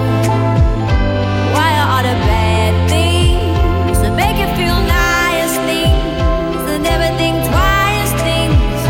why are all the bad things that make you feel nice things? They never think twice things.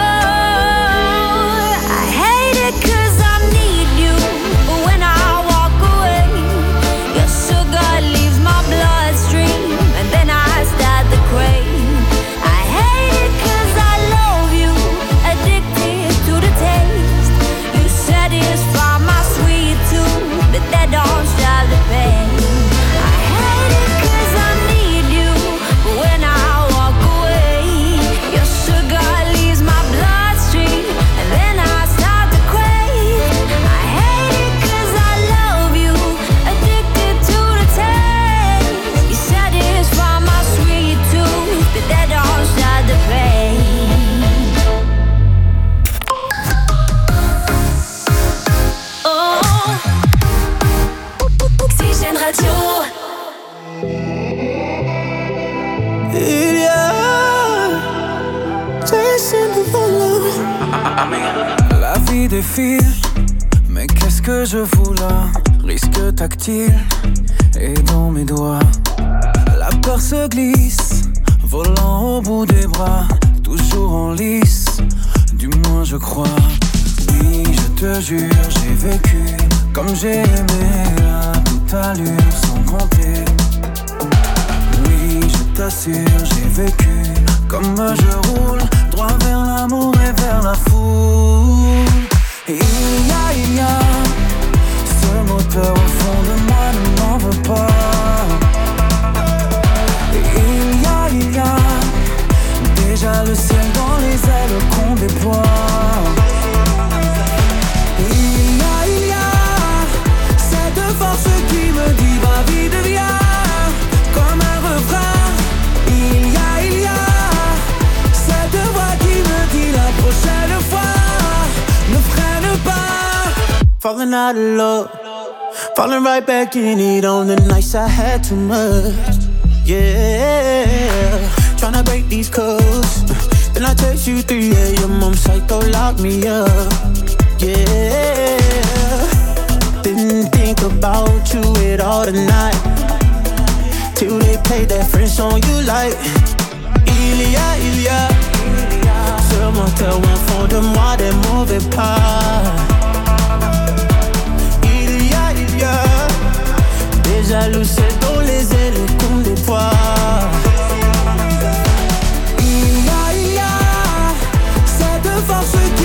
Oh, I hate it 'cause I need you, but when I walk away, your sugar leaves my bloodstream, and then I start to crave. I hate it 'cause I love you, addicted to the taste. You satisfy my sweet tooth, but that don't stop the pain. I hate it 'cause I need you, but when I walk away, your sugar leaves my bloodstream, and then I start to crave. I hate it 'cause I love you, addicted to the taste. You satisfy my sweet tooth, but that don't stop the pain. Oh, Oxygène Radio. Il y a Jason Derulo. La vie défile, mais qu'est-ce que je fous là? Risque tactile et dans mes doigts. La peur se glisse, volant au bout des bras, toujours en lice, du moins je crois. Oui, je te jure, j'ai vécu comme j'ai aimé à toute allure sans compter. Oui, je t'assure, j'ai vécu comme je roule, droit vers l'amour et vers la foule. Et il y a, il y a ce moteur au fond de moi, ne m'en veux pas. Et il y a, il y a déjà le ciel dans les ailes qu'on déploie. Et il y a, il y a cette force qui me dit va vite, viens, comme un refrain. Il y a, il y a cette voix qui me dit la prochaine fois ne freine pas. Falling out of love, falling right back in it on the nights I had too much. Yeah, tryna break these codes. Then I text you three a.m. I'm psycho, lock me up. Yeah, didn't think about you at all tonight, till they played that French song you like. Il y a, il y a ce moteur au fond de moi, des mauvais pas. Il y a, il y a déjà le ciel dans les ailes qu'on déploie. Il y a, il y a cette force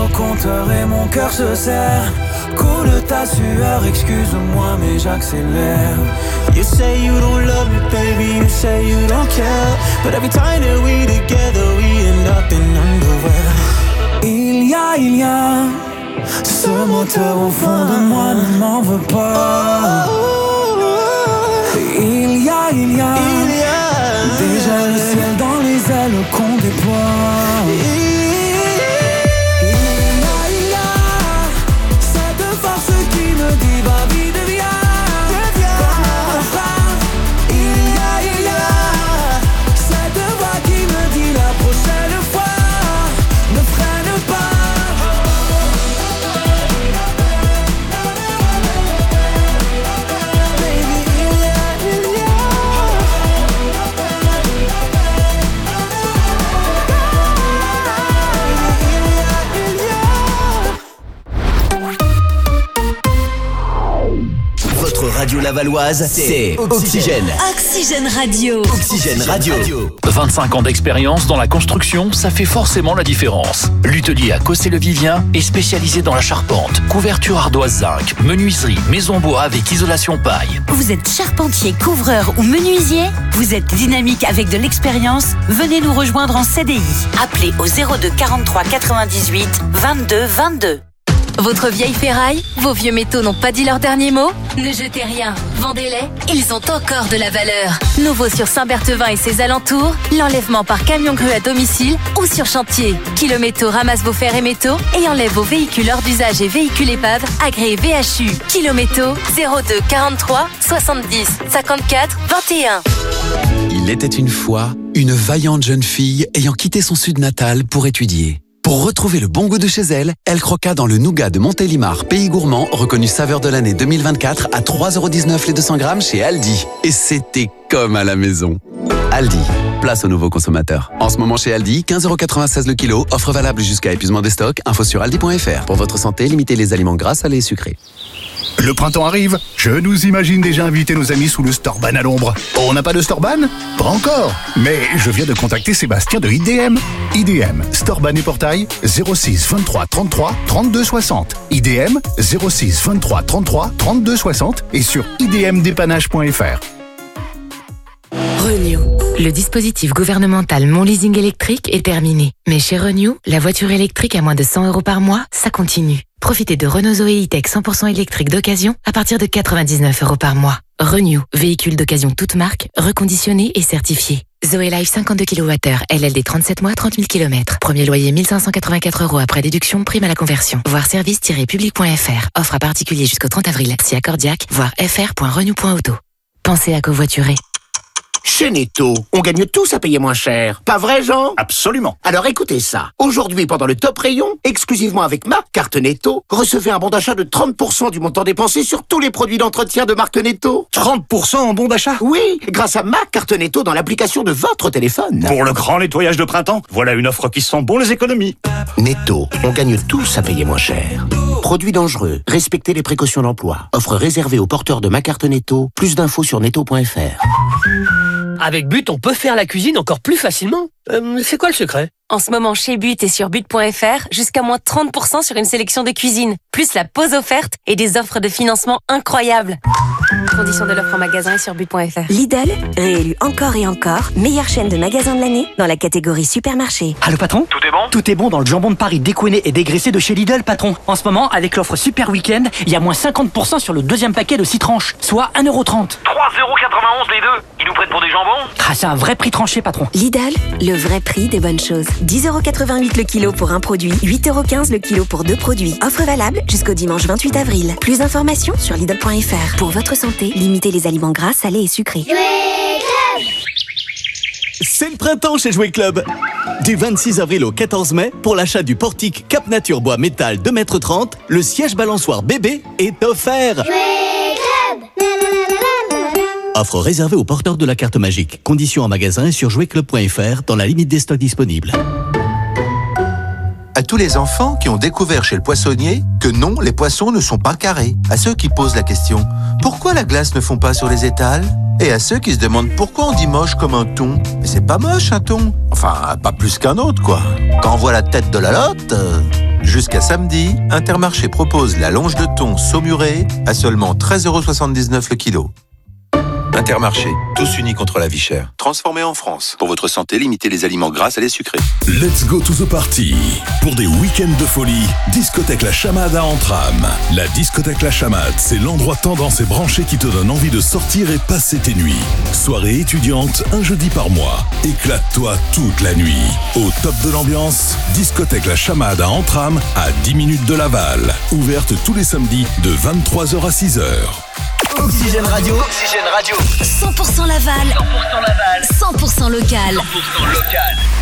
au compteur et mon cœur se serre. Coule ta sueur, excuse-moi mais j'accélère. You say you don't love me baby, you say you don't care, but every time that we together we end up in underwear. Il y a, il y a ce moteur au fond de moi, ne m'en veux pas. Il y a, il y a, il y a déjà le ciel dans les ailes qu'on déploie. Il y a, il y a cette force qui me dit va vite, viens, comme un refrain. Il y a, il y a cette voix qui me dit la prochaine fois ne freine pas. Radio lavalloise, c'est Oxygène. Oxygène Radio. Oxygène Radio. vingt-cinq ans d'expérience dans la construction, ça fait forcément la différence. L'Hutelier à Cossé-le-Vivien est spécialisé dans la charpente, couverture ardoise zinc, menuiserie, maison bois avec isolation paille. Vous êtes charpentier, couvreur ou menuisier? Vous êtes dynamique avec de l'expérience? Venez nous rejoindre en C D I. Appelez au zéro deux quarante-trois quatre-vingt-dix-huit vingt-deux vingt-deux. Votre vieille ferraille, vos vieux métaux n'ont pas dit leur dernier mot? Ne jetez rien, vendez-les, ils ont encore de la valeur. Nouveau sur Saint-Berthevin et ses alentours, l'enlèvement par camion grue à domicile ou sur chantier. Kilométaux ramasse vos fers et métaux et enlève vos véhicules hors d'usage et véhicules épaves agréés V H U. Kilométaux zéro deux quarante-trois soixante-dix cinquante-quatre vingt et un. Il était une fois une vaillante jeune fille ayant quitté son sud natal pour étudier. Pour retrouver le bon goût de chez elle, elle croqua dans le nougat de Montélimar, pays gourmand, reconnu saveur de l'année deux mille vingt-quatre à trois euros dix-neuf les deux cents grammes chez Aldi. Et c'était comme à la maison. Aldi, place aux nouveaux consommateurs. En ce moment chez Aldi, quinze euros quatre-vingt-seize le kilo, offre valable jusqu'à épuisement des stocks, info sur aldi point f r. Pour votre santé, limitez les aliments gras, salés et sucrés. Le printemps arrive, je nous imagine déjà inviter nos amis sous le Storban à l'ombre. On n'a pas de Storban? Pas encore. Mais je viens de contacter Sébastien de I D M. I D M, Storban et portail, zéro six vingt-trois trente-trois trente-deux soixante. I D M, zéro six vingt-trois trente-trois trente-deux soixante et sur i d m dépannage point f r. Renew. Le dispositif gouvernemental Mon Leasing électrique est terminé. Mais chez Renew, la voiture électrique à moins de cent euros par mois, ça continue. Profitez de Renault Zoé E-Tech cent pour cent électrique d'occasion à partir de quatre-vingt-dix-neuf euros par mois. Renew, véhicule d'occasion toute marque, reconditionné et certifié. Zoé Life cinquante-deux kilowattheures, L L D trente-sept mois, trente mille kilomètres. Premier loyer mille cinq cent quatre-vingt-quatre euros après déduction, prime à la conversion. Voir service tiret public point f r. Offre à particulier jusqu'au trente avril. Si accordiaque, voir f r point renew point auto. Pensez à covoiturer. Chez Netto, on gagne tous à payer moins cher. Pas vrai, Jean? Absolument. Alors écoutez ça. Aujourd'hui, pendant le top rayon, exclusivement avec ma carte Netto, recevez un bon d'achat de trente pour cent du montant dépensé sur tous les produits d'entretien de marque Netto. trente pour cent en bon d'achat? Oui, grâce à ma carte Netto dans l'application de votre téléphone. Pour le grand nettoyage de printemps, voilà une offre qui sent bon les économies. Netto, on gagne tous à payer moins cher. Produits dangereux, respectez les précautions d'emploi. Offre réservée aux porteurs de ma carte Netto. Plus d'infos sur netto point f r. Avec But, on peut faire la cuisine encore plus facilement. Euh, c'est quoi le secret? En ce moment, chez But et sur but point f r, jusqu'à moins trente pour cent sur une sélection de cuisine, plus la pause offerte et des offres de financement incroyables. Conditions de l'offre en magasin et sur but point f r. Lidl, réélu encore et encore, meilleure chaîne de magasins de l'année dans la catégorie supermarché. Allô patron? Tout est bon? Tout est bon dans le jambon de Paris découiné et dégraissé de chez Lidl, patron. En ce moment, avec l'offre Super Week-end, il y a moins cinquante pour cent sur le deuxième paquet de six tranches, soit un euro trente. trois euros quatre-vingt-onze les deux. Ils nous prennent pour des jambons? Ah, c'est un vrai prix tranché, patron. Lidl, le vrai prix des bonnes choses. dix euros quatre-vingt-huit le kilo pour un produit, huit euros quinze le kilo pour deux produits. Offre valable jusqu'au dimanche vingt-huit avril. Plus d'informations sur lidl point f r. Pour votre santé, limitez les aliments gras, salés et sucrés. C'est le printemps chez Jouet Club. Du vingt-six avril au quatorze mai, pour l'achat du portique Cap Nature Bois Métal deux mètres trente, le siège balançoire bébé est offert. Jouet Club. Offre réservée aux porteurs de la carte magique. Conditions en magasin et sur jouet club point f r dans la limite des stocks disponibles. À tous les enfants qui ont découvert chez le poissonnier que non, les poissons ne sont pas carrés. À ceux qui posent la question « Pourquoi la glace ne fond pas sur les étals ?» Et à ceux qui se demandent pourquoi on dit moche comme un thon. Mais c'est pas moche un thon. Enfin, pas plus qu'un autre, quoi. Quand on voit la tête de la lotte... Euh... Jusqu'à samedi, Intermarché propose la longe de thon saumurée à seulement treize euros soixante-dix-neuf le kilo. Intermarché, tous unis contre la vie chère. Transformé en France. Pour votre santé, limitez les aliments gras et les sucrés. Let's go to the party. Pour des week-ends de folie, discothèque La Chamade à Antram. La discothèque La Chamade, c'est l'endroit tendance et branché qui te donne envie de sortir et passer tes nuits. Soirée étudiante, un jeudi par mois. Éclate-toi toute la nuit. Au top de l'ambiance, discothèque La Chamade à Antram, à dix minutes de Laval. Ouverte tous les samedis de vingt-trois heures à six heures. Oxygène Radio. Oxygène Radio. cent pour cent Laval. cent pour cent Laval. cent pour cent local. cent pour cent local.